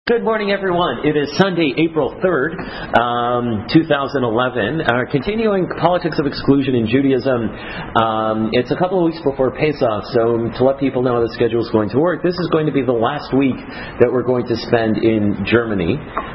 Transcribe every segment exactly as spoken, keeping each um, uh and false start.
Good morning, everyone. It is Sunday, April third, um, two thousand eleven. Uh, continuing Politics of Exclusion in Judaism. Um, it's a couple of weeks before Pesach, so to let people know how the schedule is going to work, this is going to be the last week that we're going to spend in Germany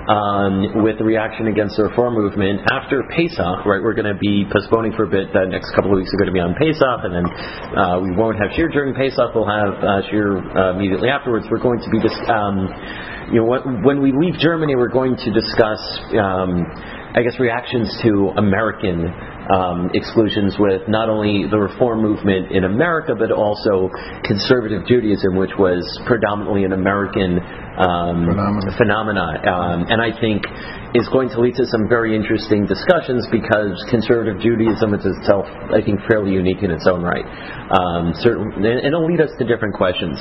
um, with the reaction against the Reform movement. After Pesach, right, we're going to be postponing for a bit. The next couple of weeks are going to be on Pesach, and then uh, we won't have Shir during Pesach. We'll have uh, Shir uh, immediately afterwards. We're going to be just... Um, You know, when we leave Germany, we're going to discuss, um, I guess, reactions to American um, exclusions with not only the Reform movement in America, but also conservative Judaism, which was predominantly an American um, phenomena. phenomena. Um, and I think is going to lead to some very interesting discussions because conservative Judaism is itself, I think, fairly unique in its own right. Um, certain, and it'll lead us to different questions.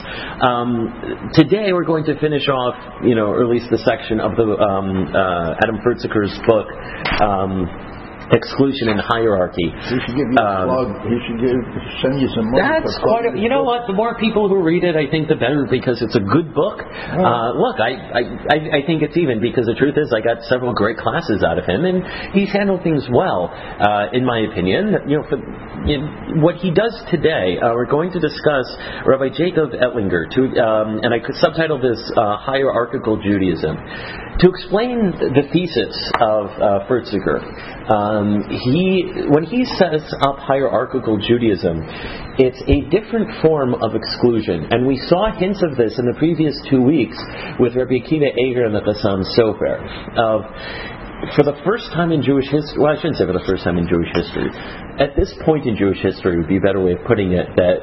Um, today we're going to finish off, you know, or at least the section of the um, uh, Adam Furtziger's book, um, Exclusion and Hierarchy. He should give you a plug. Um, he should give, send you some money. That's quite a, you know what? The more people who read it, I think the better because it's a good book. Oh. Uh, look, I, I I think it's even because the truth is I got several great classes out of him, and he's handled things well, uh, in my opinion. You know, for, in what he does today, uh, we're going to discuss Rabbi Jacob Ettlinger, to, um, and I could subtitle this uh, Hierarchical Judaism. To explain the thesis of uh, Furtziger, um, he when he sets up hierarchical Judaism, it's a different form of exclusion, and we saw hints of this in the previous two weeks with Rabbi Akiva Eger and the Chassam Sofer. Of For the first time in Jewish history, well, I shouldn't say for the first time in Jewish history. At this point in Jewish history would be a better way of putting it. That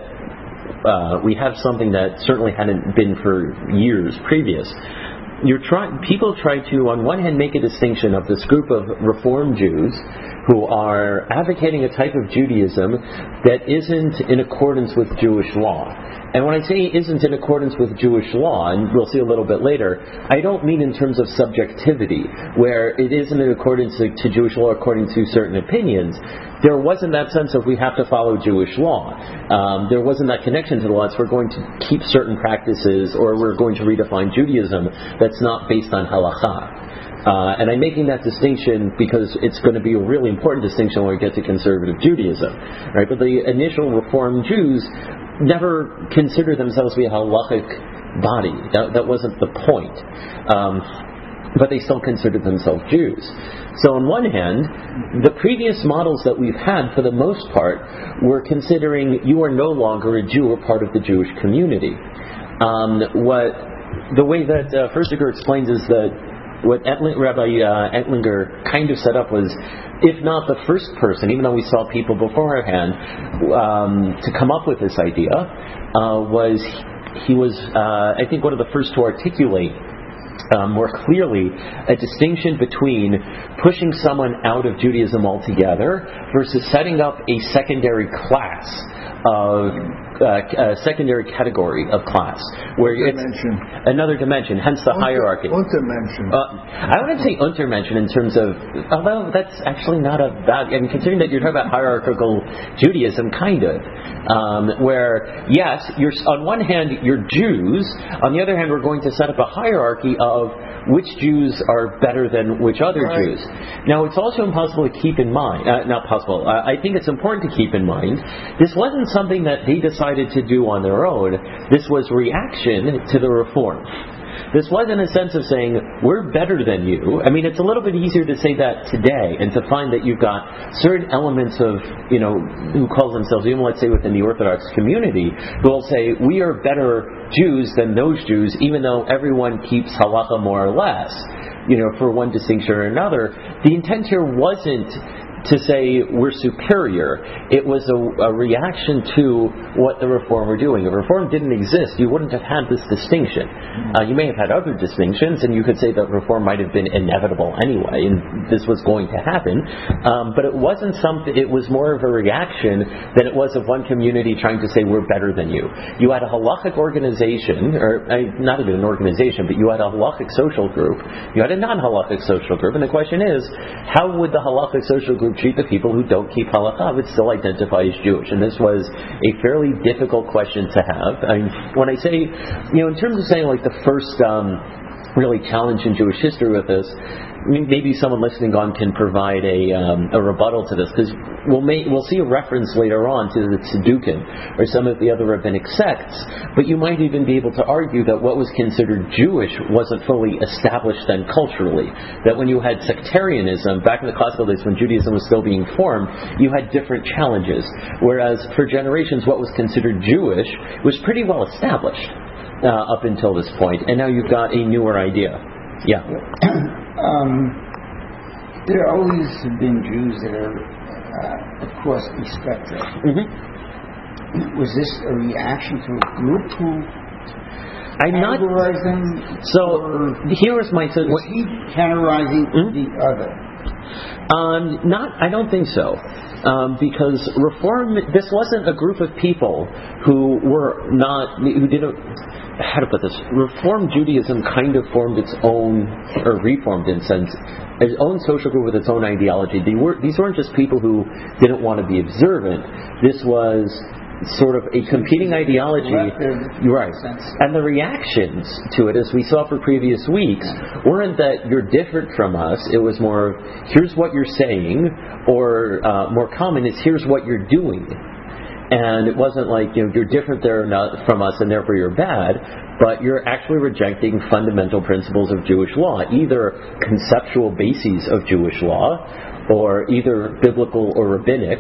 uh, we have something that certainly hadn't been for years previous. You're trying. People try to, on one hand, make a distinction of this group of Reform Jews who are advocating a type of Judaism that isn't in accordance with Jewish law. And when I say isn't in accordance with Jewish law, and we'll see a little bit later, I don't mean in terms of subjectivity, where it isn't in accordance to, to Jewish law according to certain opinions. There wasn't that sense of we have to follow Jewish law. Um, there wasn't that connection to the law. It's we're going to keep certain practices, or we're going to redefine Judaism that's not based on halakha. Uh, and I'm making that distinction because it's going to be a really important distinction when we get to conservative Judaism, right? But the initial Reform Jews never considered themselves to be a halachic body. That, that wasn't the point. Um, but they still considered themselves Jews. So on one hand, the previous models that we've had, for the most part, were considering you are no longer a Jew or part of the Jewish community. Um, what the way that uh, Furtziger explains is that what Ettling, Rabbi uh, Ettlinger kind of set up was, if not the first person, even though we saw people beforehand, um, to come up with this idea, uh, was he was, uh, I think, one of the first to articulate Um, more clearly a distinction between pushing someone out of Judaism altogether versus setting up a secondary class of uh, a secondary category of class where it's dimension. another dimension, hence the Unter, hierarchy. Untermenschen. Uh, I wouldn't say untermenschen in terms of, although that's actually not a bad, I mean, considering that you're talking about hierarchical Judaism, kind of, um, where yes, you're on one hand you're Jews, on the other hand we're going to set up a hierarchy of which Jews are better than which other right. Jews. Now, it's also impossible to keep in mind, uh, not possible, uh, I think it's important to keep in mind, this wasn't something that they decided to do on their own. This was reaction to the Reform. This wasn't a sense of saying, we're better than you. I mean, it's a little bit easier to say that today and to find that you've got certain elements of, you know, who calls themselves, even let's say within the Orthodox community, who will say, we are better Jews than those Jews, even though everyone keeps halacha more or less, you know, for one distinction or another. The intent here wasn't to say we're superior. It was a, a reaction to what the Reform were doing. If Reform didn't exist, you wouldn't have had this distinction. Uh, you may have had other distinctions, and you could say that Reform might have been inevitable anyway, and this was going to happen. Um, but it wasn't something. It was more of a reaction than it was of one community trying to say we're better than you. You had a halachic organization, or uh, not even an organization, but you had a halachic social group. You had a non-halachic social group, and the question is, how would the halachic social group treat the people who don't keep halakha but still identify as Jewish? And this was a fairly difficult question to have. I mean, when I say, you know, in terms of saying like the first um, really challenged in Jewish history with this. I mean, maybe someone listening on can provide a um, a rebuttal to this, because we'll may, we'll see a reference later on to the Tzedukim or some of the other rabbinic sects, but you might even be able to argue that what was considered Jewish wasn't fully established then culturally. That when you had sectarianism, back in the classical days when Judaism was still being formed, you had different challenges. Whereas for generations what was considered Jewish was pretty well established uh, up until this point, and now you've got a newer idea. Yeah. Um, there always have been Jews that are uh, across the spectrum. Mm-hmm. Was this a reaction to a group who I'm not. categorized them? So here is my. So, was he categorizing mm-hmm. the other? Um, not. I don't think so. Um, because Reform, this wasn't a group of people who were not, who didn't, how to put this, Reform Judaism kind of formed its own, or reformed in a sense, its own social group with its own ideology. They were, these weren't just people who didn't want to be observant. This was sort of a competing ideology, right? And the reactions to it, as we saw for previous weeks, weren't that you're different from us. It was more, here's what you're saying, or uh, more common is here's what you're doing. And it wasn't like, you know, you're different there not from us and therefore you're bad, but you're actually rejecting fundamental principles of Jewish law, either conceptual bases of Jewish law, or either biblical or rabbinic,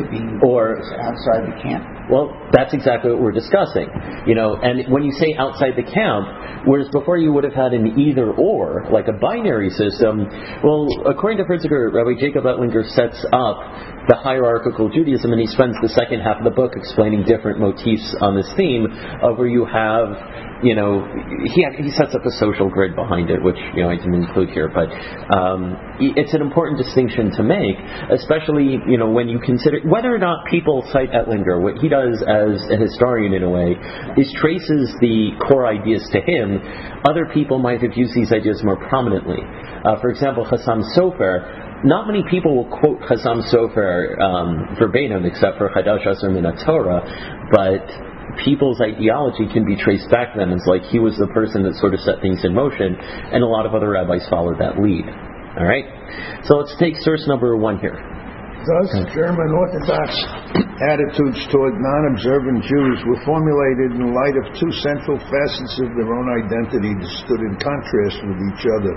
or outside the camp. Well, that's exactly what we're discussing. You know, and when you say outside the camp, whereas before you would have had an either or, like a binary system, well, according to Fritzinger, Rabbi Jacob Ettlinger sets up the hierarchical Judaism, and he spends the second half of the book explaining different motifs on this theme of where you have, you know, he he sets up a social grid behind it, which, you know, I didn't include here, but um, it's an important distinction to make, especially, you know, when you consider whether or not people cite Ettlinger. What he does as a historian, in a way, is traces the core ideas to him. Other people might have used these ideas more prominently. Uh, for example, Chassam Sofer. Not many people will quote Chassam Sofer um, verbatim, except for Chadash Asher Min HaTorah, but people's ideology can be traced back to them as like he was the person that sort of set things in motion, and a lot of other rabbis followed that lead. All right? So let's take source number one here. Thus, German Orthodox attitudes toward non-observant Jews were formulated in light of two central facets of their own identity that stood in contrast with each other.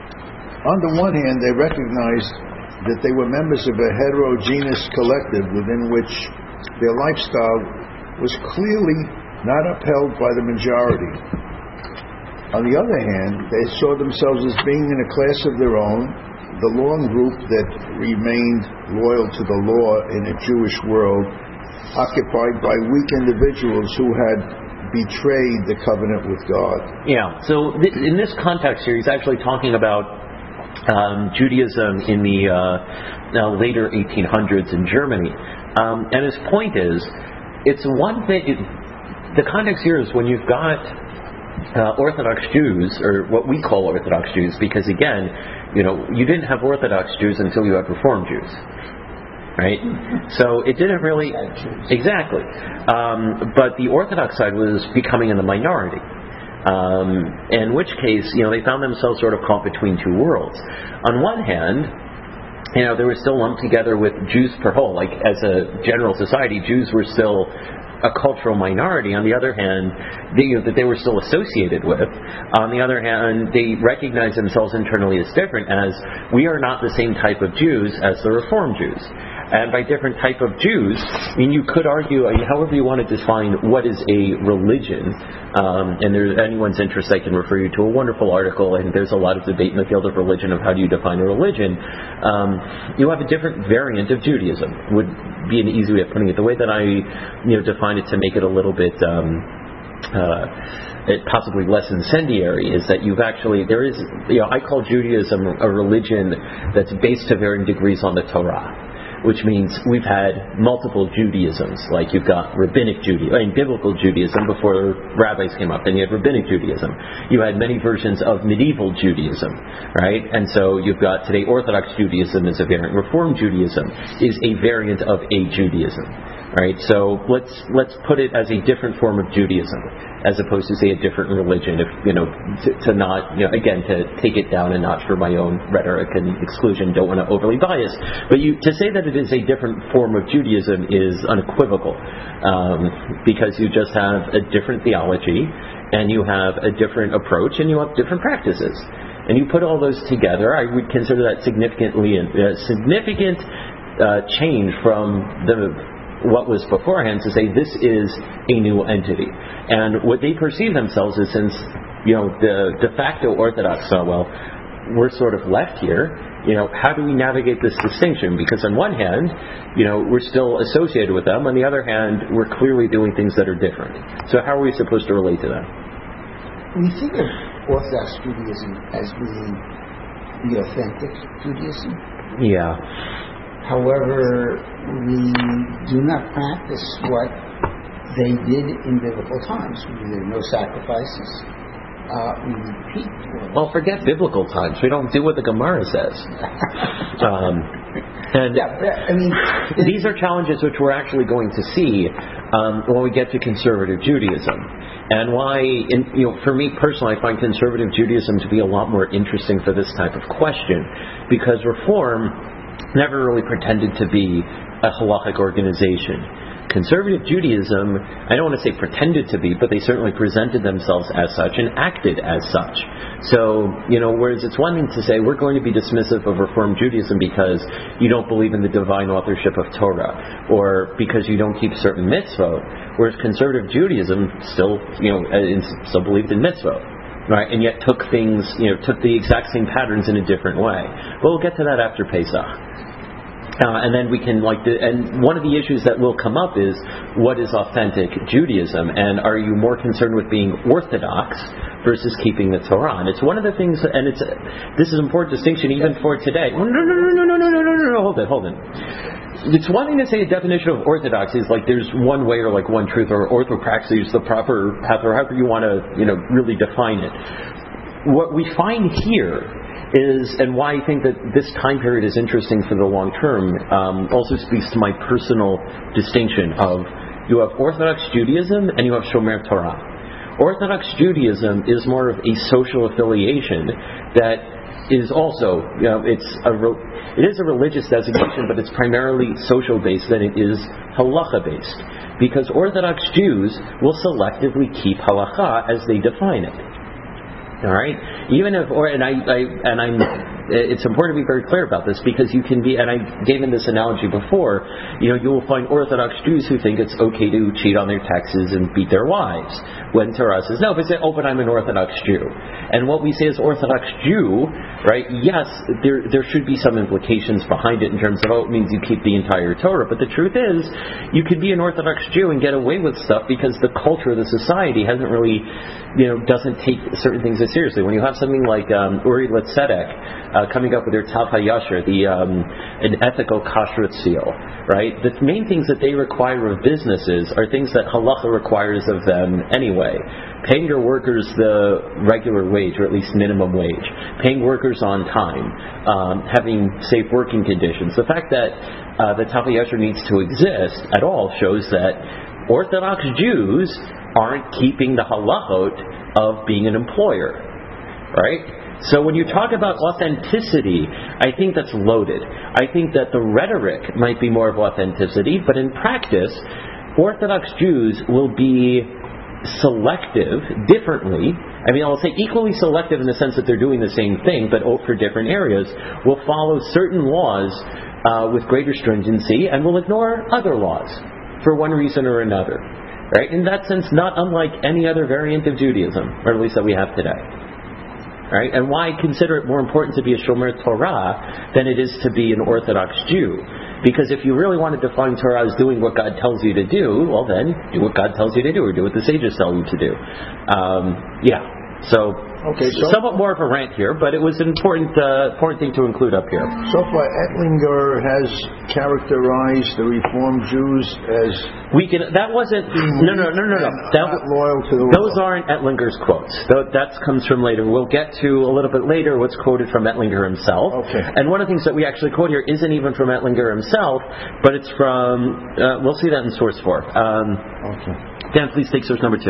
On the one hand, they recognized that they were members of a heterogeneous collective within which their lifestyle was clearly not upheld by the majority. On the other hand, they saw themselves as being in a class of their own, the lone group that remained loyal to the law in a Jewish world, occupied by weak individuals who had betrayed the covenant with God. Yeah, so th- in this context here, he's actually talking about um, Judaism in the uh, uh, later eighteen hundreds in Germany. Um, and his point is, it's one thing, it, the context here is when you've got uh, Orthodox Jews, or what we call Orthodox Jews, because again, you know, you didn't have Orthodox Jews until you had Reform Jews, right? So it didn't really, exactly. Um, but the Orthodox side was becoming in the minority. Um, in which case, you know, they found themselves sort of caught between two worlds. On one hand, you know, they were still lumped together with Jews per whole. Like, as a general society, Jews were still a cultural minority. On the other hand, they, you know, that they were still associated with. On the other hand, they recognized themselves internally as different, as we are not the same type of Jews as the Reform Jews. And by different type of Jews, I mean, you could argue, I mean, however you want to define what is a religion, um, and there's anyone's interest, I can refer you to a wonderful article, and there's a lot of debate in the field of religion of how do you define a religion. Um, you have a different variant of Judaism, would be an easy way of putting it. The way that I, you know, define it to make it a little bit um, uh, it possibly less incendiary is that you've actually, there is, you know, I call Judaism a religion that's based to varying degrees on the Torah. Which means we've had multiple Judaisms, like you've got rabbinic Judaism, I mean biblical Judaism before rabbis came up, and you had rabbinic Judaism. You had many versions of medieval Judaism, right? And so you've got today Orthodox Judaism is a variant. Reform Judaism is a variant of a Judaism, Right, so let's let's put it as a different form of Judaism, as opposed to say a different religion. If you know, to, to not, you know, again, to take it down a notch for my own rhetoric and exclusion. Don't want to overly bias, but you to say that it is a different form of Judaism is unequivocal, um, because you just have a different theology, and you have a different approach, and you have different practices. And you put all those together, I would consider that significantly a significant uh, change from the what was beforehand, to say this is a new entity. And what they perceive themselves is, since, you know, the de facto Orthodox, so well, we're sort of left here, you know, how do we navigate this distinction? Because on one hand, you know, we're still associated with them. On the other hand, we're clearly doing things that are different. So how are we supposed to relate to them? We think of Orthodox Judaism as being the authentic Judaism. Yeah. However, we do not practice what they did in biblical times. There are no sacrifices. Uh, we repeat. Well, forget biblical times. We don't do what the Gemara says. um, and yeah, I mean, these are challenges which we're actually going to see um, when we get to conservative Judaism. And why, in, you know, for me personally, I find conservative Judaism to be a lot more interesting for this type of question, because Reform never really pretended to be a halachic organization. Conservative Judaism, I don't want to say pretended to be, but they certainly presented themselves as such and acted as such. So, you know, whereas it's one thing to say we're going to be dismissive of Reform Judaism because you don't believe in the divine authorship of Torah, or because you don't keep certain mitzvot, whereas Conservative Judaism still, you know, still believed in mitzvot. Right, and yet took things, you know, took the exact same patterns in a different way. But we'll get to that after Pesach. Uh, and then we can, like, the, and one of the issues that will come up is, what is authentic Judaism? And are you more concerned with being orthodox versus keeping the Torah? And it's one of the things, and it's, this is an important distinction even for today. No, no, no, no, no, no, no, no, no, no, hold it, hold it. It's one thing to say a definition of orthodox is like there's one way or like one truth, or orthopraxy is the proper path, or however you want to, you know, really define it. What we find here is, and why I think that this time period is interesting for the long term, um, also speaks to my personal distinction of, you have Orthodox Judaism and you have Shomer Torah. Orthodox Judaism is more of a social affiliation that is also, you know, it's a re- it is a religious designation, but it's primarily social based than it is halacha based, because Orthodox Jews will selectively keep halacha as they define it. All right, even if, or and I, I and I'm. It's important to be very clear about this, because you can be, and I gave in this analogy before, you know, you will find Orthodox Jews who think it's okay to cheat on their taxes and beat their wives, when Torah says, no, but say, oh, but I'm an Orthodox Jew. And what we say is Orthodox Jew, right, yes, there there should be some implications behind it in terms of, oh, it means you keep the entire Torah, but the truth is, you could be an Orthodox Jew and get away with stuff because the culture of the society hasn't really, you know, doesn't take certain things as seriously. When you have something like um, Uri Letzedek, Uh, coming up with their Tav HaYashar, the um, an ethical kashrut seal, right? The main things that they require of businesses are things that halacha requires of them anyway. Paying your workers the regular wage, or at least minimum wage. Paying workers on time. Um, having safe working conditions. The fact that uh, the Tav HaYashar needs to exist at all shows that Orthodox Jews aren't keeping the halachot of being an employer, right? So when you talk about authenticity, I think that's loaded. I think that the rhetoric might be more of authenticity, but in practice, Orthodox Jews will be selective differently. I mean, I'll say equally selective in the sense that they're doing the same thing, but for different areas, will follow certain laws uh, with greater stringency and will ignore other laws for one reason or another. Right? In that sense, not unlike any other variant of Judaism, or at least that we have today. Right? And why consider it more important to be a Shomer Torah than it is to be an Orthodox Jew? Because if you really want to define Torah as doing what God tells you to do, well then, do what God tells you to do, or do what the sages tell you to do. Um, yeah. So Okay, so somewhat more of a rant here, but it was an important, uh, important thing to include up here. So far, Ettlinger has characterized the Reformed Jews as We can. That wasn't. No, no, no, no, no. That, not loyal to the those law. aren't Ettlinger's quotes. That comes from later. We'll get to a little bit later what's quoted from Ettlinger himself. Okay. And one of the things that we actually quote here isn't even from Ettlinger himself, but it's from. Uh, we'll see that in source four. Um, Okay. Dan, please take source number two.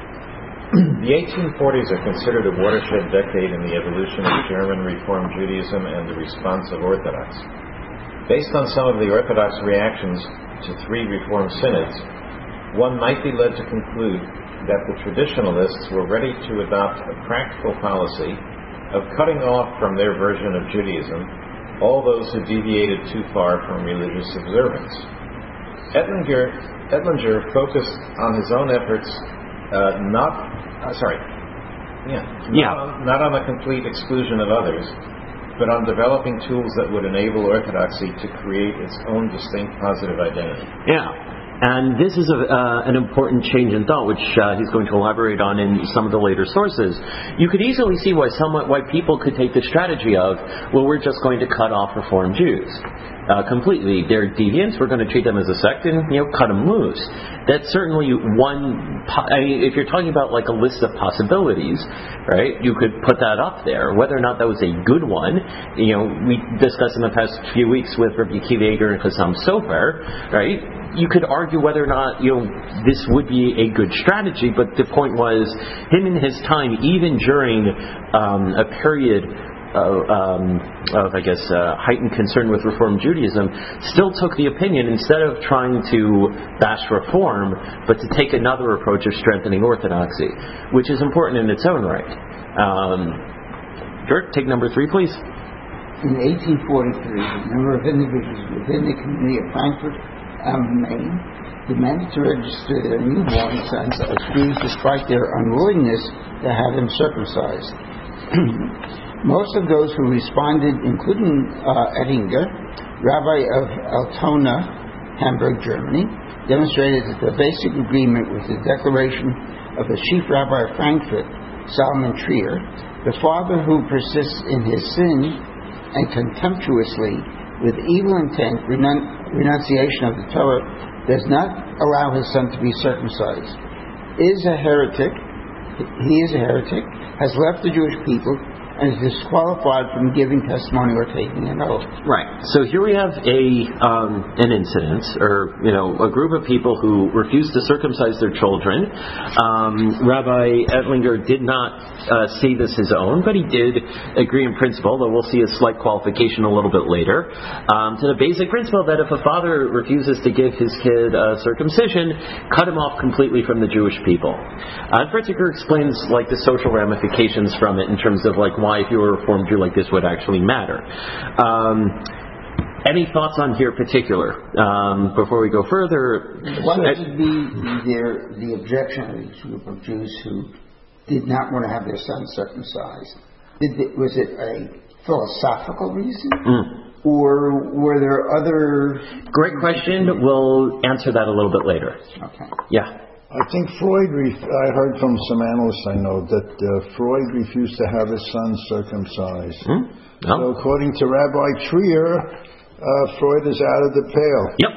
The eighteen forties are considered a watershed decade in the evolution of German Reform Judaism and the response of Orthodox. Based on some of the Orthodox reactions to three Reform synods, one might be led to conclude that the traditionalists were ready to adopt a practical policy of cutting off from their version of Judaism all those who deviated too far from religious observance. Ettlinger, Ettlinger focused on his own efforts, uh, not Uh, sorry. Yeah. Yeah. Not on, not on the complete exclusion of others, but on developing tools that would enable Orthodoxy to create its own distinct positive identity. Yeah. And this is a, uh, an important change in thought, which uh, he's going to elaborate on in some of the later sources. You could easily see why somewhat why people could take the strategy of, well, we're just going to cut off Reformed Jews uh, completely. They're deviants. We're going to treat them as a sect and, you know, cut them loose. That's certainly one. Po- I mean, if you're talking about like a list of possibilities, right? You could put that up there. Whether or not that was a good one, you know, we discussed in the past few weeks with Rabbi Akiva Eger and Chassam Sofer, right? You could argue whether or not, you know, this would be a good strategy, but the point was, him in his time, even during um, a period of, um, of I guess, uh, heightened concern with Reform Judaism, still took the opinion, instead of trying to bash Reform, but to take another approach of strengthening Orthodoxy, which is important in its own right. Um, Dirk, take number three, please. In eighteen forty-three, a number of individuals within the community of Frankfurt am Main demanded to register their newborn sons as Jews despite their unwillingness to have them circumcised. Most of those who responded, including uh, Ettinger, rabbi of Altona, Hamburg, Germany, demonstrated that the basic agreement with the declaration of the chief rabbi of Frankfurt, Solomon Trier, the father who persists in his sin and contemptuously, with evil intent, renun- renunciation of the Torah, does not allow his son to be circumcised, is a heretic, he is a heretic, has left the Jewish people, and is disqualified from giving testimony or taking an oath. Right. So here we have a um, an incident, or you know, a group of people who refused to circumcise their children. Um, Rabbi Ettlinger did not uh, say this his own, but he did agree in principle, though we'll see a slight qualification a little bit later, um, to the basic principle that if a father refuses to give his kid uh, circumcision, cut him off completely from the Jewish people. Uh, Fritziger explains like the social ramifications from it in terms of like why if you were a Reformed Jew like this would actually matter. Um, any thoughts on here particular? Um, before we go further, what would be their, the objection of each group of Jews who did not want to have their sons circumcised? Did they, was it a philosophical reason? Mm. Or were there other... Great question. We'll answer that a little bit later. Okay. Yeah. I think Freud, ref- I heard from some analysts I know that uh, Freud refused to have his son circumcised. Hmm? No. So according to Rabbi Trier, uh, Freud is out of the pale. Yep.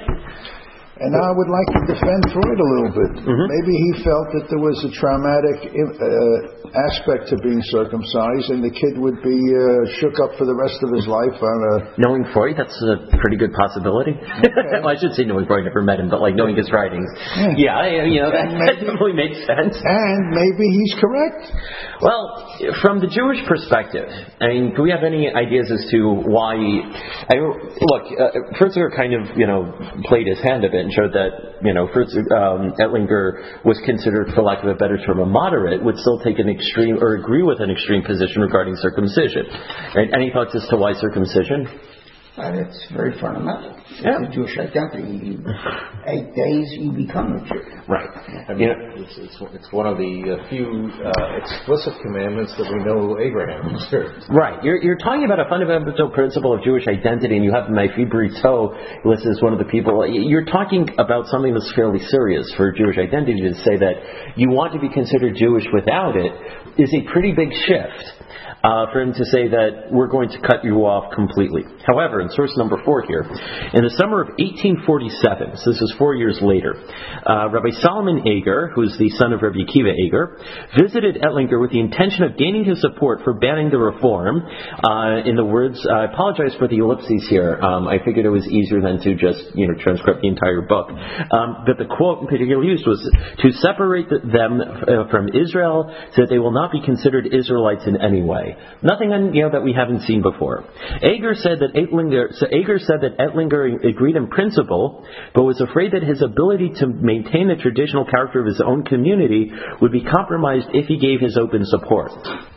And I would like to defend Freud a little bit. Mm-hmm. Maybe he felt that there was a traumatic uh, aspect to being circumcised, and the kid would be uh, shook up for the rest of his life on a... Knowing Freud, that's a pretty good possibility. Okay. Well, I should say knowing Freud, never met him, but like knowing his writings. Yeah, yeah you know, that, that definitely makes sense. And maybe he's correct. Well, from the Jewish perspective, I mean, do we have any ideas as to why... I, look, uh, Fritziger kind of, you know, played his hand a bit and showed that, you know, Fritz, um, Ettlinger was considered, for lack of a better term, a moderate, would still take an extreme, or agree with an extreme position regarding circumcision. Right? Any thoughts as to why circumcision? And it's very fundamental. Yeah. The Jewish identity. Eight days, you become a Jew. Right. I mean, You know, it's, it's, it's one of the uh, few uh, explicit commandments that we know Abraham observed. Right. You're, you're talking about a fundamental principle of Jewish identity, and you have my Brito listed as one of the people. You're talking about something that's fairly serious for Jewish identity. To say that you want to be considered Jewish without it is a pretty big shift. Uh, for him to say that we're going to cut you off completely. However, in source number four here, in the summer of eighteen forty-seven, so this is four years later, uh, Rabbi Solomon Eger, who's the son of Rabbi Akiva Eger, visited Ettlinger with the intention of gaining his support for banning the reform. Uh, in the words, I apologize for the ellipses here. Um, I figured it was easier than to just, you know, transcribe the entire book. Um, but the quote in particular used was to separate them uh, from Israel so that they will not be considered Israelites in any way. Nothing, you know, that we haven't seen before. Eger said that Ettlinger, so Eger said that Ettlinger agreed in principle, but was afraid that his ability to maintain the traditional character of his own community would be compromised if he gave his open support.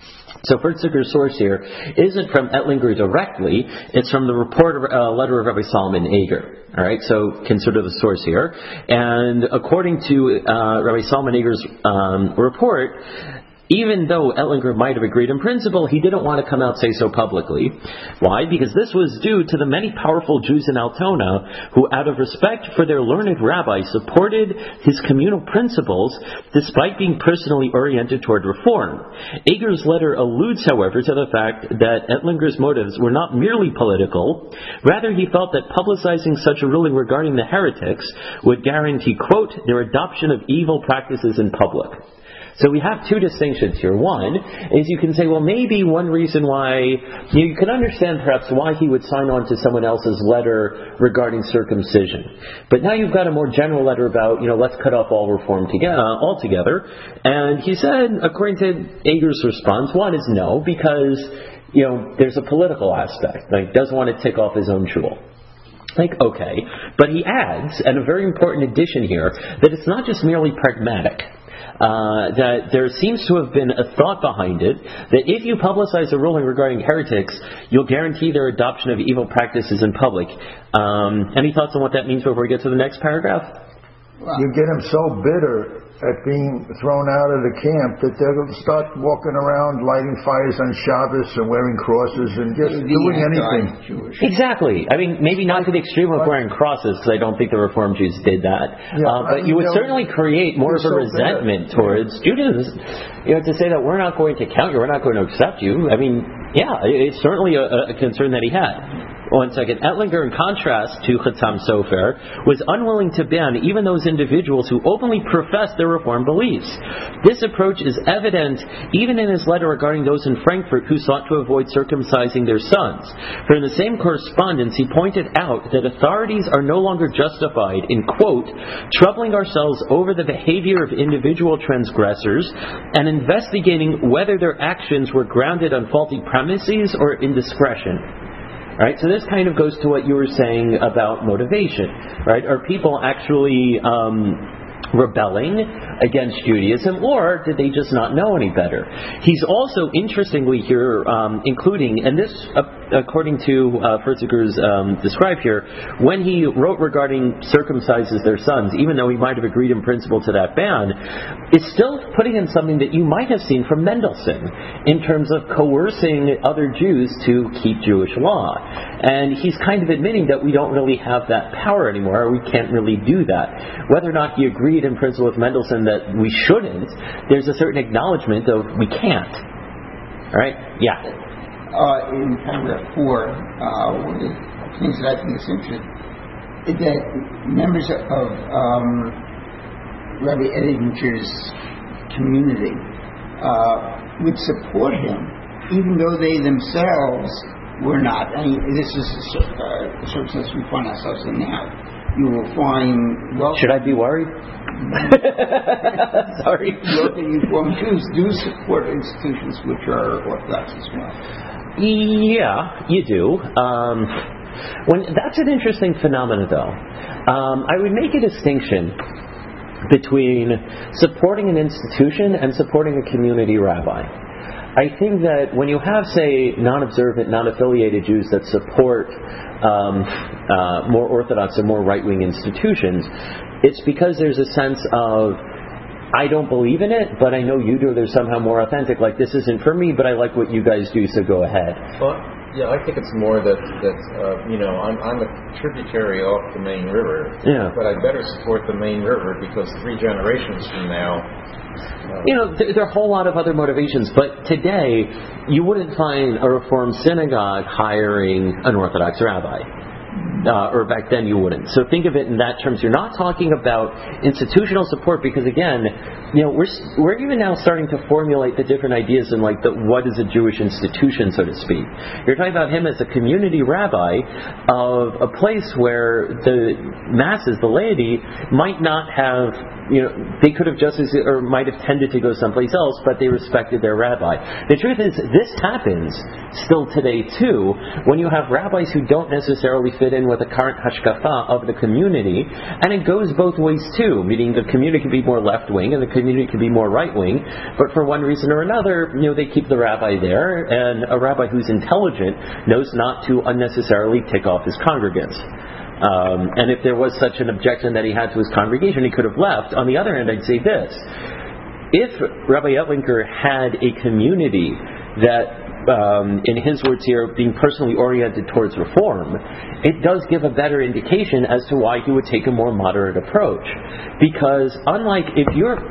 So Furtziger's source here isn't from Ettlinger directly, it's from the report, uh, letter of Rabbi Solomon Eger. All right, so consider the source here. And according to uh, Rabbi Solomon Eger's um, report, even though Ettlinger might have agreed in principle, he didn't want to come out and say so publicly. Why? Because this was due to the many powerful Jews in Altona who, out of respect for their learned rabbi, supported his communal principles despite being personally oriented toward reform. Eger's letter alludes, however, to the fact that Ettlinger's motives were not merely political. Rather, he felt that publicizing such a ruling regarding the heretics would guarantee, quote, their adoption of evil practices in public. So we have two distinctions here. One is you can say, well, maybe one reason why, you know, you can understand perhaps why he would sign on to someone else's letter regarding circumcision. But now you've got a more general letter about, you know, let's cut off all reform together, uh, altogether. And he said, according to Eger's response, one is no, because, you know, there's a political aspect. Like, doesn't want to tick off his own shul. Like, okay. But he adds, and a very important addition here, that it's not just merely pragmatic. Uh, that there seems to have been a thought behind it, that if you publicize a ruling regarding heretics, you'll guarantee their adoption of evil practices in public. Um, any thoughts on what that means before we get to the next paragraph? You get them so bitter at being thrown out of the camp that they'll start walking around lighting fires on Shabbos and wearing crosses and just The doing anything. anti-Jewish. Exactly. I mean, maybe not to the extreme of wearing crosses, because I don't think the Reform Jews did that. Yeah, uh, but I mean, you would they'll- certainly create more of a they're so resentment bitter. towards Judaism. You know, to say that we're not going to count you, we're not going to accept you. I mean, yeah, it's certainly a, a concern that he had. One second. Ettlinger, in contrast to Chatzam Sofer, was unwilling to ban even those individuals who openly professed their Reform beliefs. This approach is evident even in his letter regarding those in Frankfurt who sought to avoid circumcising their sons. For in the same correspondence, he pointed out that authorities are no longer justified in, quote, troubling ourselves over the behavior of individual transgressors and investigating whether their actions were grounded on faulty premises or indiscretion. Right, so this kind of goes to what you were saying about motivation, right? Are people actually um, rebelling against Judaism, or did they just not know any better? He's also, interestingly here, um, including, and this, uh, according to uh, Furtziger's um, described here, when he wrote regarding circumcises their sons, even though he might have agreed in principle to that ban, is still putting in something that you might have seen from Mendelssohn in terms of coercing other Jews to keep Jewish law. And he's kind of admitting that we don't really have that power anymore, or we can't really do that. Whether or not he agreed in principle with Mendelssohn that we shouldn't, there's a certain acknowledgement of we can't. All right? Yeah. Uh, in paragraph four, uh, one of the things that I think is interesting is that members of um, Rabbi Ettlinger's community uh, would support him, even though they themselves were not. I mean, this is a uh, circumstance we find ourselves in now. You will find, well, Should I be worried? Sorry. Local Reform Jews do support institutions which are Orthodox as well. Yeah, you do. Um, when that's an interesting phenomenon, though. Um, I would make a distinction between supporting an institution and supporting a community rabbi. I think that when you have, say, non-observant, non-affiliated Jews that support um, uh, more orthodox or more right-wing institutions, it's because there's a sense of, I don't believe in it, but I know you do. They're somehow more authentic. Like, this isn't for me, but I like what you guys do, so go ahead. Well, yeah, I think it's more that, that uh, you know, I'm, I'm a tributary off the main river, yeah. but I better support the main river because three generations from now... Uh, you know, th- there are a whole lot of other motivations, but today you wouldn't find a Reform synagogue hiring an Orthodox rabbi. Uh, or back then you wouldn't. So think of it in that terms. You're not talking about institutional support because, again, you know, we're we're even now starting to formulate the different ideas in like the what is a Jewish institution, so to speak. You're talking about him as a community rabbi of a place where the masses, the laity, might not have, you know, they could have just as, or might have tended to go someplace else, but they respected their rabbi. The truth is, this happens still today too, when you have rabbis who don't necessarily fit in with the current hashkafa of the community, and it goes both ways too, meaning the community can be more left-wing and the community can be more right-wing, but for one reason or another, you know, they keep the rabbi there, and a rabbi who's intelligent knows not to unnecessarily tick off his congregants. Um, and if there was such an objection that he had to his congregation, he could have left. On the other hand, I'd say this. If Rabbi Ettlinger had a community that, um, in his words here, being personally oriented towards reform, it does give a better indication as to why he would take a more moderate approach. Because unlike if you're,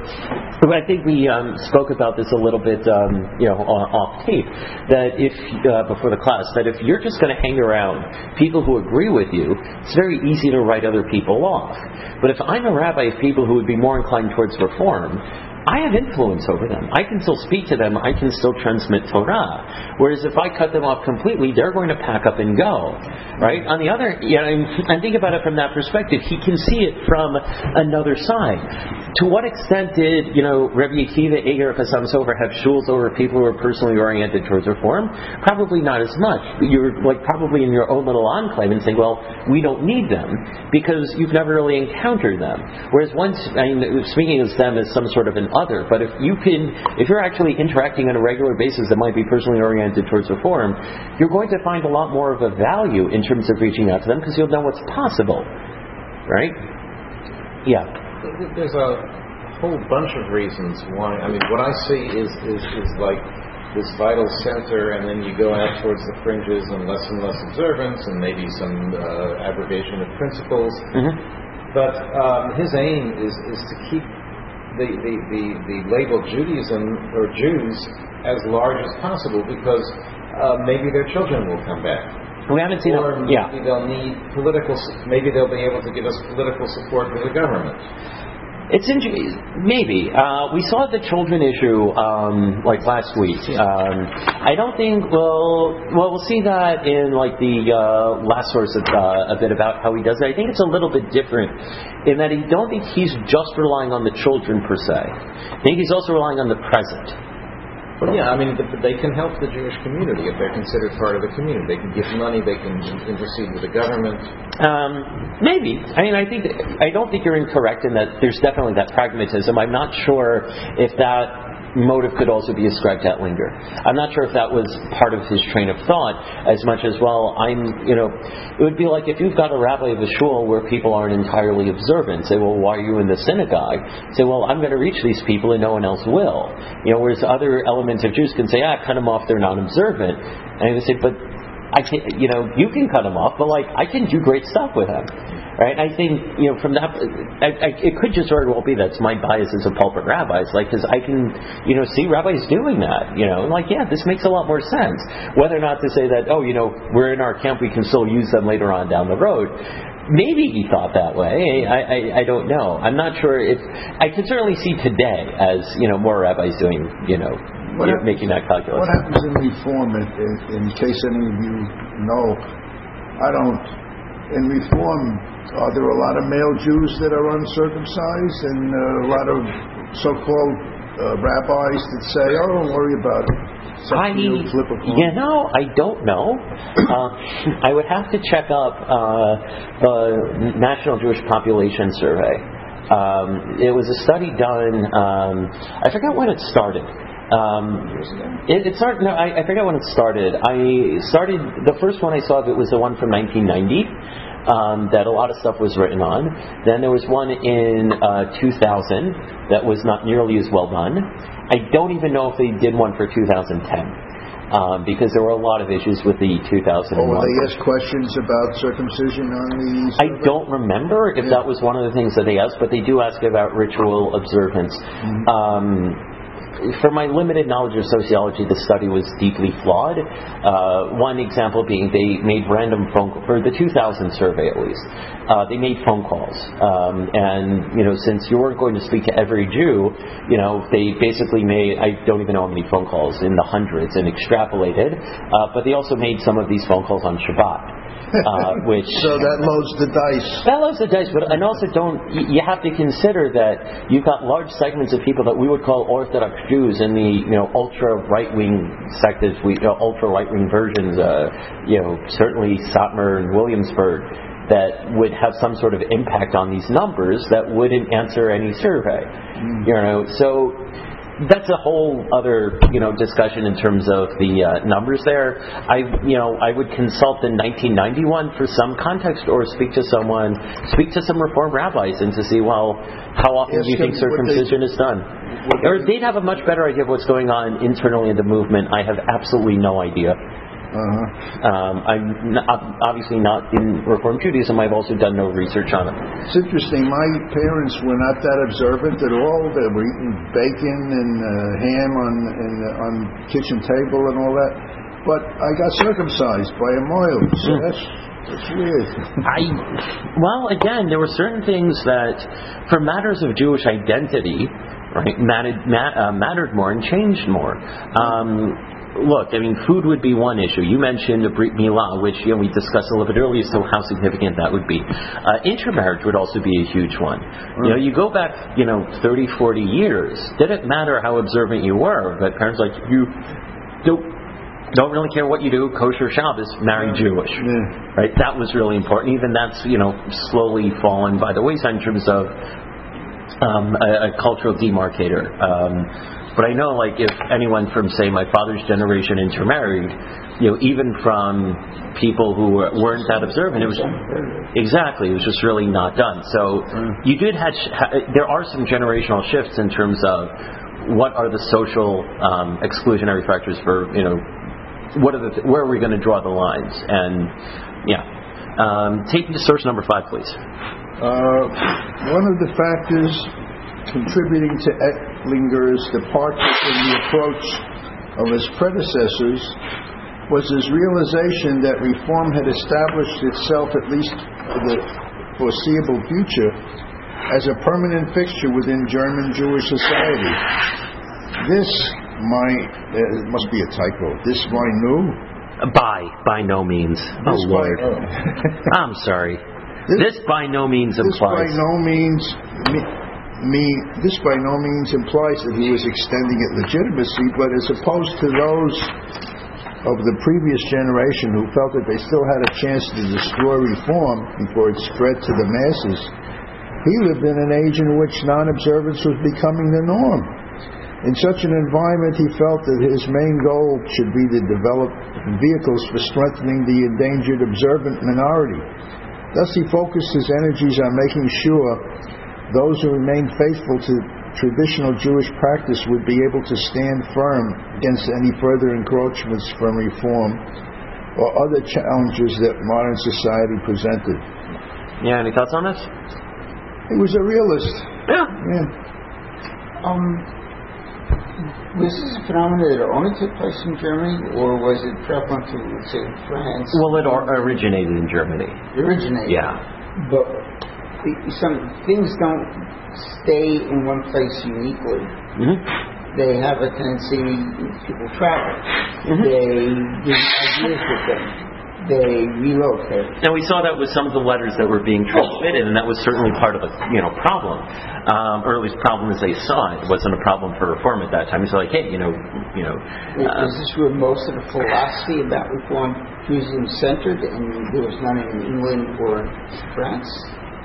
I think we um, spoke about this a little bit, um, you know, off tape, that if uh, before the class, that if you're just going to hang around people who agree with you, it's very easy to write other people off. But if I'm a rabbi of people who would be more inclined towards reform, I have influence over them. I can still speak to them. I can still transmit Torah. Whereas if I cut them off completely, they're going to pack up and go. Right? On the other, you know, and think about it from that perspective. He can see it from another side. To what extent did, you know, Rabbi Akiva, Eger, Chassam Sofer have shuls over people who are personally oriented towards reform? Probably not as much. You're like probably in your own little enclave and saying, well, we don't need them because you've never really encountered them. Whereas once, I mean, speaking of them as some sort of an other, but if you can, if you're actually interacting on a regular basis that might be personally oriented towards reform, you're going to find a lot more of a value in terms of reaching out to them because you'll know what's possible, right? Yeah. There's a whole bunch of reasons why. I mean, what I see is is, is like this vital center, and then you go out towards the fringes and less and less observance, and maybe some uh, abrogation of principles. Mm-hmm. But um, his aim is is to keep The, the, the, the label Judaism or Jews as large as possible because uh, maybe their children will come back. We haven't seen or them. maybe Yeah. they'll need political. Maybe they'll be able to give us political support for the government. It's interesting. Maybe uh, we saw the children issue um, like last week. Um, I don't think we'll well we'll see that in like the uh, last source of, uh, a bit about how he does it. I think it's a little bit different in that I don't think he's just relying on the children per se. I think he's also relying on the present. Well, yeah, I mean, they can help the Jewish community if they're considered part of the community. They can give money. They can intercede with the government. Um, maybe. I mean, I think I don't think you're incorrect in that. There's definitely that pragmatism. I'm not sure if that motive could also be ascribed to Ettlinger. I'm not sure if that was part of his train of thought as much as, well, I'm, you know, it would be like if you've got a rabbi of a shul where people aren't entirely observant, say, well, why are you in the synagogue? Say, well, I'm going to reach these people and no one else will. You know, whereas other elements of Jews can say, ah, cut them off, they're not observant. And they say, but I can't, you know, you can cut them off, but like, I can do great stuff with them. Right? I think, you know, from that, I, I, it could just very well be that's my bias as a pulpit rabbi. It's like, because I can, you know, see rabbis doing that, you know, like, yeah, this makes a lot more sense. Whether or not to say that, oh, you know, we're in our camp, we can still use them later on down the road. Maybe he thought that way. I, I, I don't know. I'm not sure if, I can certainly see today as, you know, more rabbis doing, you know, what you know happens, making that calculus. What happens in reform, in, in, in case any of you know, I don't, in reform, are there a lot of male Jews that are uncircumcised and uh, a lot of so-called uh, rabbis that say, oh, don't worry about it. I, you, flip a coin. you know, I don't know. Uh, I would have to check up uh, the National Jewish Population Survey. Um, it was a study done, um, I forgot when it started. Um, it, it started. No, I, I forget when it started. I started. The first one I saw of it was the one from nineteen ninety. Um, that a lot of stuff was written on. Then there was one in uh, two thousand that was not nearly as well done. I don't even know if they did one for two thousand ten um, because there were a lot of issues with the two thousand one. Oh, they asked questions about circumcision on the I don't remember if yeah. that was one of the things that they asked, but they do ask about ritual observance. Mm-hmm. Um, For my limited knowledge of sociology, the study was deeply flawed. Uh, one example being they made random phone for the two thousand survey at least. Uh, they made phone calls, um, and you know, since you weren't going to speak to every Jew, you know, they basically made I don't even know how many phone calls in the hundreds and extrapolated. Uh, but they also made some of these phone calls on Shabbat. Uh, which so that loads the dice. That loads the dice, but and also don't you have to consider that you've got large segments of people that we would call Orthodox Jews in the you know ultra right wing sectors, we you know, ultra right wing versions. Uh, you know certainly Satmar and Williamsburg that would have some sort of impact on these numbers that wouldn't answer any survey. Mm. You know so. That's a whole other, you know, discussion in terms of the uh, numbers there. I, you know, I would consult the nineteen ninety-one for some context, or speak to someone, speak to some Reform rabbis, and to see, well, how often Ask do you think circumcision they, is done? Or they'd have a much better idea of what's going on internally in the movement. I have absolutely no idea. Uh-huh. Um, I'm not, obviously not in Reform Judaism. I've also done no research on it. It's interesting. My parents were not that observant at all. They were eating bacon and uh, ham on and, uh, on kitchen table and all that. But I got circumcised by a moil. So mm. that's that's weird. I well, again, there were certain things that, for matters of Jewish identity, right, mattered, ma- uh, mattered more and changed more. Um, Look, I mean, food would be one issue. You mentioned a Brit Milah, which you know, we discussed a little bit earlier, so how significant that would be. Uh, intermarriage would also be a huge one. Right. You know, you go back, you know, thirty, forty years, didn't matter how observant you were, but parents like, you don't, don't really care what you do, kosher Shabbos, marry Jewish. Yeah. Right? That was really important. Even that's, you know, slowly fallen by the wayside in terms of um, a, a cultural demarcator. Um, But I know, like, if anyone from, say, my father's generation intermarried, you know, even from people who were, weren't that observant, it was exactly, it was just really not done. So you did have, there are some generational shifts in terms of what are the social um, exclusionary factors for, you know, what are the, where are we going to draw the lines? And yeah, um, take me to source number five, please. Uh, one of the factors contributing to Ettlinger's departure from the approach of his predecessors was his realization that reform had established itself, at least for the foreseeable future, as a permanent fixture within German Jewish society. This might, uh, it must be a typo, this by new? By, by no means. This oh, Lord. By, oh. I'm sorry. This, this by no means implies. This by no means... Me, Me, this by no means implies that he was extending it legitimacy, but as opposed to those of the previous generation who felt that they still had a chance to destroy reform before it spread to the masses, he lived in an age in which non-observance was becoming the norm. In such an environment, he felt that his main goal should be to develop vehicles for strengthening the endangered observant minority. Thus, he focused his energies on making sure those who remained faithful to traditional Jewish practice would be able to stand firm against any further encroachments from reform or other challenges that modern society presented. Yeah, any thoughts on this? He was a realist. Yeah. Yeah. Um, was this a phenomenon that only took place in Germany, or was it prevalent to, let's say, France? Well, it or- originated in Germany. It originated. Yeah. But some things don't stay in one place uniquely. Mm-hmm. They have a tendency, people travel. Mm-hmm. They give ideas with them. They relocate. And we saw that with some of the letters that were being transmitted, and that was certainly part of the you know problem, um, or at least problem as they saw it. It wasn't a problem for reform at that time. It's like, hey, you know, you know. Uh, Is this where most of the philosophy about reform Judaism centered, and there was none in England or France?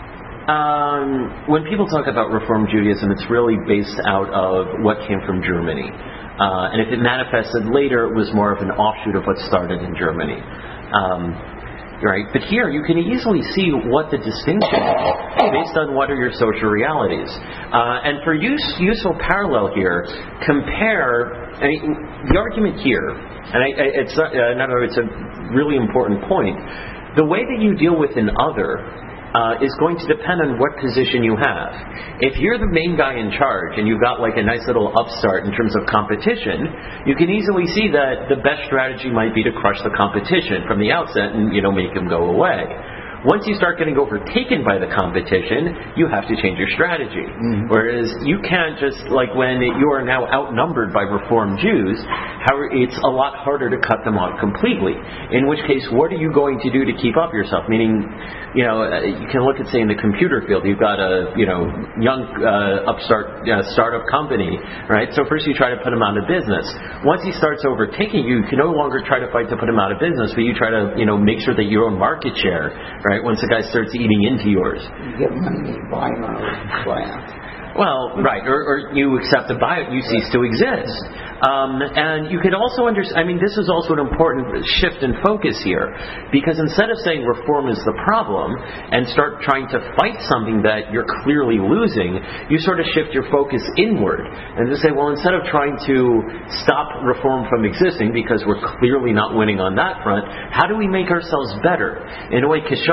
um, when people talk about Reform Judaism, it's really based out of what came from Germany. Uh, and if it manifested later, it was more of an offshoot of what started in Germany. Um, right? But here, you can easily see what the distinction is based on what are your social realities. Uh, and for use, useful parallel here, compare, I mean, the argument here, and I, I, it's, uh, in other words, it's a really important point. The way that you deal with an other uh, is going to depend on what position you have. If you're the main guy in charge and you've got like a nice little upstart in terms of competition, you can easily see that the best strategy might be to crush the competition from the outset and, you know, make them go away. Once you start getting overtaken by the competition, you have to change your strategy. Mm-hmm. Whereas you can't just, like when you are now outnumbered by Reform Jews, how it's a lot harder to cut them out completely. In which case, what are you going to do to keep up yourself? Meaning, you know, you can look at, say, in the computer field, you've got a, you know, young uh, upstart uh, startup company, right? So first you try to put him out of business. Once he starts overtaking you, you can no longer try to fight to put him out of business, but you try to, you know, make sure that your own market share, right? Right, once the guy starts eating into yours. You get money to buy him out of buyout. Well, right, or, or you accept the buyout, you cease to exist. Um, and you could also understand, I mean, this is also an important shift in focus here, because instead of saying reform is the problem and start trying to fight something that you're clearly losing, you sort of shift your focus inward and to say, well, instead of trying to stop reform from existing because we're clearly not winning on that front, how do we make ourselves better? In a way, first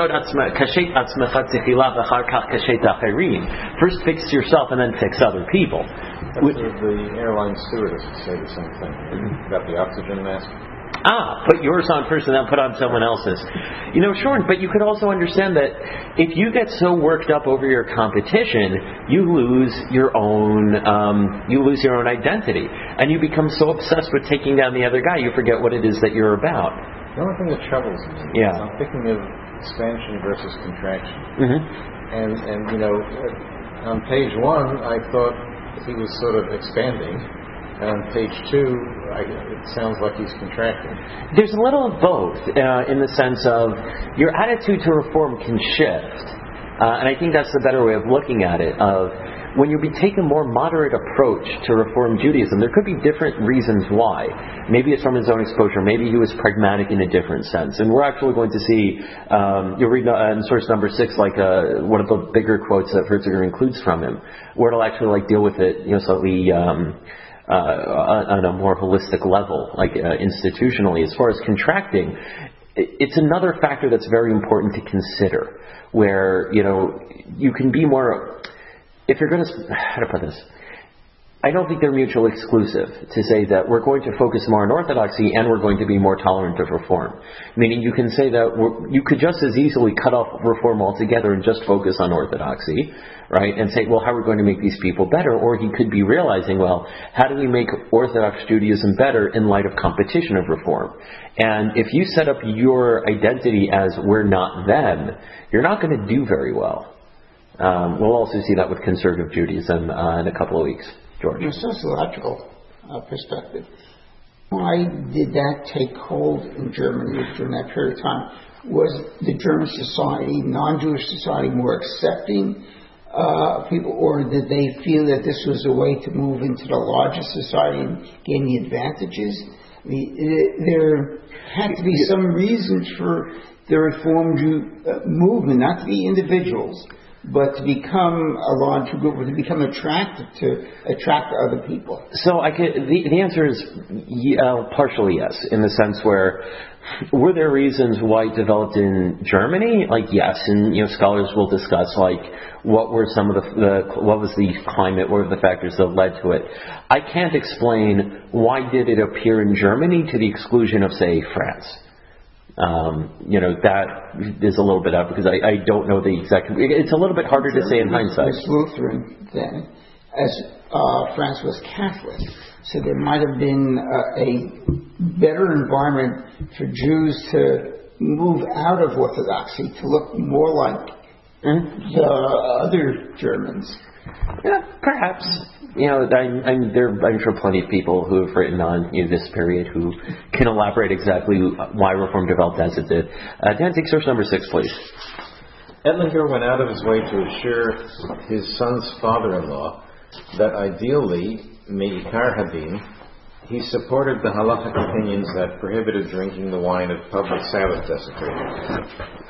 fix yourself and then fix other people. That's the, the airline stewardess would say the same thing. Mm-hmm. Got the oxygen mask? Ah, put yours on first and then put on someone else's. You know, sure, but you could also understand that if you get so worked up over your competition, you lose your own, um, you lose your own identity. And you become so obsessed with taking down the other guy, you forget what it is that you're about. The only thing that troubles me yeah. is I'm thinking of expansion versus contraction. Mm-hmm. And, and, you know, on page one, I thought he was sort of expanding. And on page two, I, it sounds like he's contracting. There's a little of both uh, in the sense of your attitude to reform can shift. Uh, and I think that's the better way of looking at it. Of when you take a more moderate approach to Reform Judaism, there could be different reasons why. Maybe it's from his own exposure. Maybe he was pragmatic in a different sense. And we're actually going to see, um, you'll read uh, in source number six, like uh, one of the bigger quotes that Herzlinger includes from him, where it'll actually like deal with it, you know, slightly um, uh, on a more holistic level, like uh, institutionally. As far as contracting, it's another factor that's very important to consider, where, you know, you can be more... If you're going to, how to put this, I don't think they're mutually exclusive to say that we're going to focus more on orthodoxy and we're going to be more tolerant of reform. Meaning you can say that we're, you could just as easily cut off reform altogether and just focus on orthodoxy, right? And say, well, how are we going to make these people better? Or he could be realizing, well, how do we make Orthodox Judaism better in light of competition of reform? And if you set up your identity as we're not them, you're not going to do very well. Um, we'll also see that with conservative Judaism uh, in a couple of weeks. George. From a sociological uh, perspective, why did that take hold in Germany during that period of time? Was the German society, non-Jewish society, more accepting uh, people, or did they feel that this was a way to move into the larger society and gain the advantages? I mean, it, there had to be some reasons for the Reform Jew uh, movement, not to be individuals, but to become a larger group, or to become attractive to attract other people. So I could, the, the answer is uh, partially yes, in the sense where were there reasons why it developed in Germany? Like yes, and you know scholars will discuss like what were some of the, the what was the climate, what were the factors that led to it. I can't explain why did it appear in Germany to the exclusion of say France. Um, you know, that is a little bit out because I, I don't know the exact... It's a little bit harder to say in hindsight. It was Lutheran then, as uh, France was Catholic. So there might have been uh, a better environment for Jews to move out of Orthodoxy, to look more like mm-hmm. the other Germans. Yeah, perhaps. You know, I'm, I'm, there, I'm sure plenty of people who have written on you know, this period who can elaborate exactly why reform developed as it did. Uh, Dan, take source number six, please. Ettlinger went out of his way to assure his son's father-in-law that ideally, me'ikar hadin, he supported the halachic opinions that prohibited drinking the wine of public Sabbath desecrators.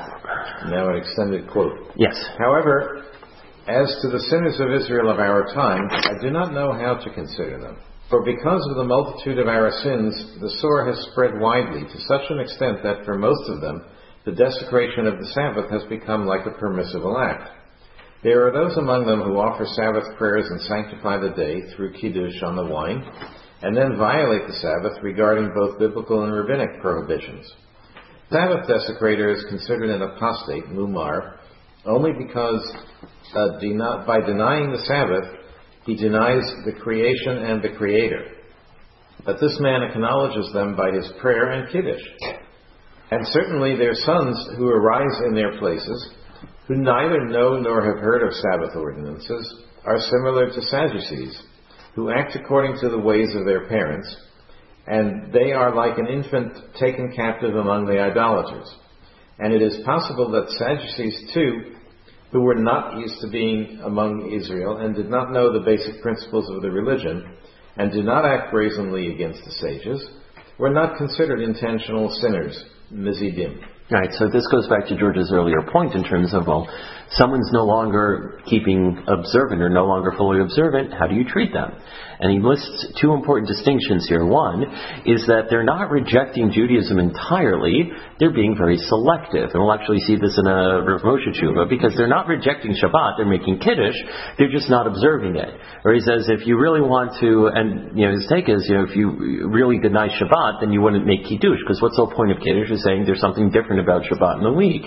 Now an extended quote. Yes. However, as to the sinners of Israel of our time, I do not know how to consider them. For because of the multitude of our sins, the sore has spread widely to such an extent that for most of them, the desecration of the Sabbath has become like a permissible act. There are those among them who offer Sabbath prayers and sanctify the day through kiddush on the wine, and then violate the Sabbath regarding both biblical and rabbinic prohibitions. Sabbath desecrator is considered an apostate, mumar, only because uh, den- by denying the Sabbath, he denies the creation and the Creator. But this man acknowledges them by his prayer and kiddush. And certainly their sons who arise in their places, who neither know nor have heard of Sabbath ordinances, are similar to Sadducees, who act according to the ways of their parents, and they are like an infant taken captive among the idolaters. And it is possible that Sadducees too, who were not used to being among Israel and did not know the basic principles of the religion, and did not act brazenly against the sages, were not considered intentional sinners, mizidim. Right, so this goes back to George's earlier point in terms of, well, someone's no longer keeping observant or no longer fully observant, how do you treat them? And he lists two important distinctions here. One is that they're not rejecting Judaism entirely, they're being very selective. And we'll actually see this in a Rav Moshe Tshuva, because they're not rejecting Shabbat, they're making Kiddush, they're just not observing it. Or he says, if you really want to, and you know, his take is, you know, if you really deny Shabbat, then you wouldn't make Kiddush, because what's the whole point of Kiddush? Is saying there's something different about Shabbat in the week.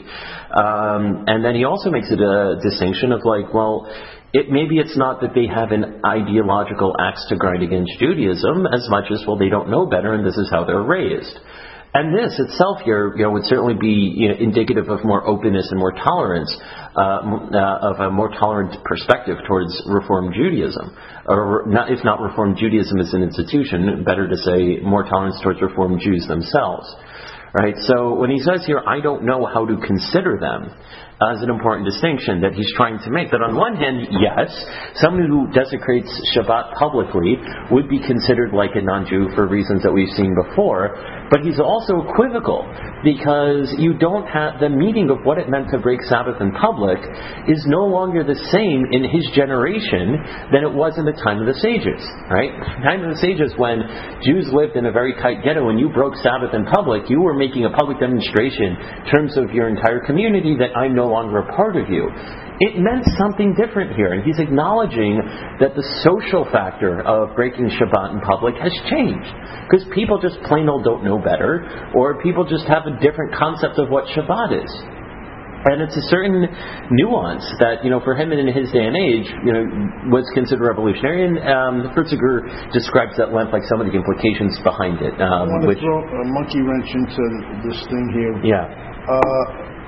Um, and then he also makes it a distinction of like, well, It, maybe it's not that they have an ideological axe to grind against Judaism as much as, well, they don't know better and this is how they're raised. And this itself here, you know, would certainly be, you know, indicative of more openness and more tolerance, uh, uh, of a more tolerant perspective towards Reform Judaism. Or not, if not Reform Judaism as an institution, better to say more tolerance towards Reform Jews themselves. Right? So when he says here, I don't know how to consider them, uh, is an important distinction that he's trying to make. That on one hand, yes, someone who desecrates Shabbat publicly would be considered like a non-Jew for reasons that we've seen before, but he's also equivocal because you don't have the meaning of what it meant to break Sabbath in public is no longer the same in his generation than it was in the time of the sages. Right? The time of the sages, when Jews lived in a very tight ghetto and you broke Sabbath in public, you were making a public demonstration in terms of your entire community that I'm no longer a part of you. It meant something different here, and he's acknowledging that the social factor of breaking Shabbat in public has changed because people just plain old don't know better, or people just have a different concept of what Shabbat is. And it's a certain nuance that, you know, for him in his day and age, you know, was considered revolutionary. And um, Fritziger describes at length, like some of the implications behind it. Um, I want to which, throw a monkey wrench into this thing here. Yeah. Uh,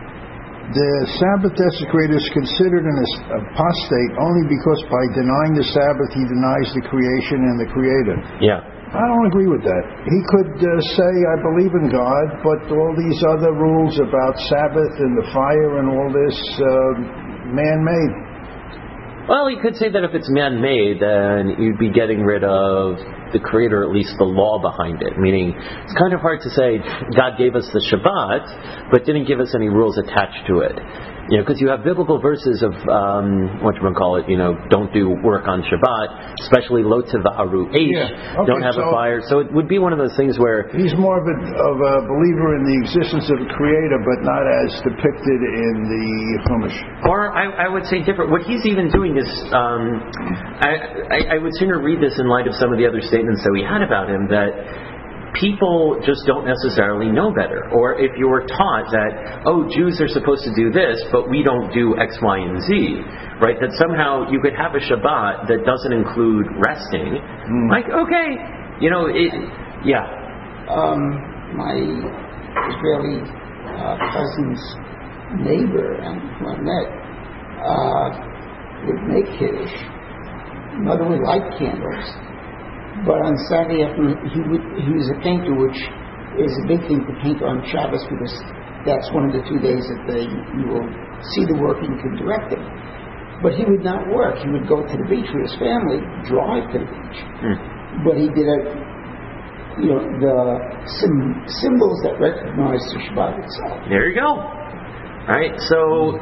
the Sabbath desecrator is considered an apostate only because by denying the Sabbath he denies the creation and the Creator. Yeah. I don't agree with that. He could uh, say, I believe in God, but all these other rules about Sabbath and the fire and all this, uh, man-made. Well, he could say that if it's man-made, then you'd be getting rid of the Creator, at least the law behind it. Meaning, it's kind of hard to say God gave us the Shabbat, but didn't give us any rules attached to it. You know, because you have biblical verses of, um, what you want to call it, you know, don't do work on Shabbat, especially lo tevaharu eish, yeah. okay, don't have so a fire. So it would be one of those things where he's more of a, of a believer in the existence of a Creator, but not as depicted in the Chumash. Or I, I would say different. What he's even doing is, um, I, I, I would sooner read this in light of some of the other statements that we had about him, that people just don't necessarily know better. Or if you were taught that, oh, Jews are supposed to do this, but we don't do X, Y, and Z, right? That somehow you could have a Shabbat that doesn't include resting. Mm. Like, okay, you know, it, yeah. Um, my Israeli uh, cousin's neighbor, Antoinette, uh, would make Kiddush. Not only light candles, but on Saturday afternoon, he, would, he was a painter, which is a big thing to paint on Shabbos because that's one of the two days that they you will see the work and you can direct them. But he would not work. He would go to the beach with his family, drive to the beach. Hmm. But he did a, you know, the sim- symbols that recognize the Shabbat itself. There you go. All right, so,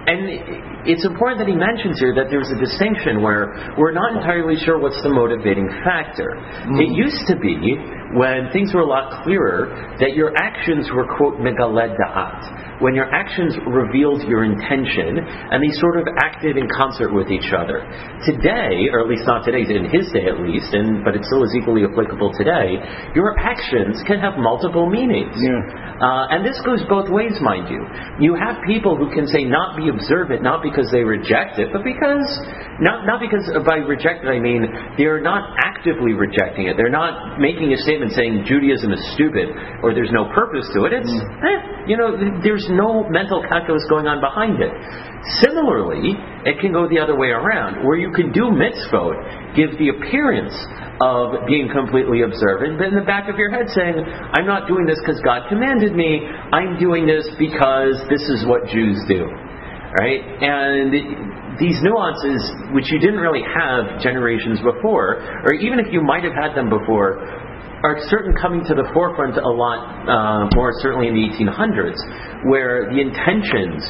and it's important that he mentions here that there's a distinction where we're not entirely sure what's the motivating factor. Mm. It used to be, when things were a lot clearer, that your actions were, quote, megaled da'at, when your actions revealed your intention, and they sort of acted in concert with each other. Today, or at least not today, in his day at least, and but it still is equally applicable today, your actions can have multiple meanings. Yeah. Uh, and this goes both ways, mind you. You have people who can say not be observant, not because they reject it, but because, not, not because by reject it I mean they're not actively rejecting it. They're not making a statement saying Judaism is stupid or there's no purpose to it. It's, mm. eh, you know, there's no mental calculus going on behind it. Similarly, it can go the other way around, where you can do mitzvot, give the appearance of being completely observant, but in the back of your head saying, I'm not doing this because God commanded me, I'm doing this because this is what Jews do. Right? And these nuances, which you didn't really have generations before, or even if you might have had them before, are certain coming to the forefront a lot uh, more certainly in the eighteen hundreds, where the intentions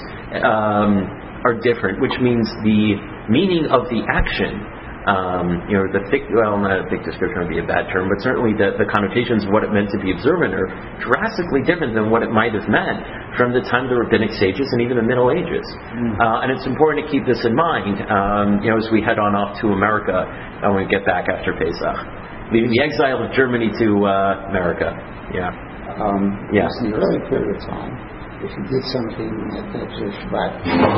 um, are different, which means the meaning of the action, um, you know, the thick, well, not a thick description would be a bad term, but certainly the, the connotations of what it meant to be observant are drastically different than what it might have meant from the time of the rabbinic sages and even the Middle Ages. Mm. Uh, and it's important to keep this in mind, um, you know, as we head on off to America uh, when we get back after Pesach. Leaving the exile of Germany to uh, America. Yeah. Um, yeah. In the early period of time, if you did something that that's a Shabbat,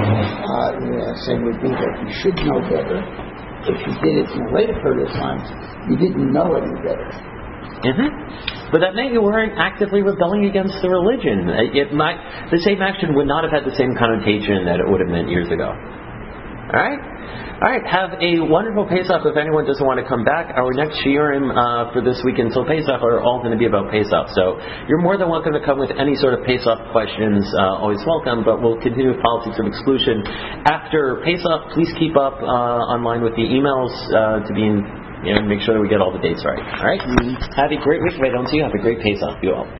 uh, the same would be that you should know better. If you did it in a later period of time, you didn't know any better. Mm-hmm. But that meant you weren't actively rebelling against the religion. It might, the same action would not have had the same connotation that it would have meant years ago. All right? All right, have a wonderful Pesach. If anyone doesn't want to come back, our next shiurim uh, for this week until Pesach are all going to be about Pesach. So you're more than welcome to come with any sort of Pesach questions. Uh, always welcome, but we'll continue with politics of exclusion. After Pesach, please keep up uh, online with the emails uh, to be in, you know, make sure that we get all the dates right. All right? Mm-hmm. Have a great week. If I don't see you, have a great Pesach. You all.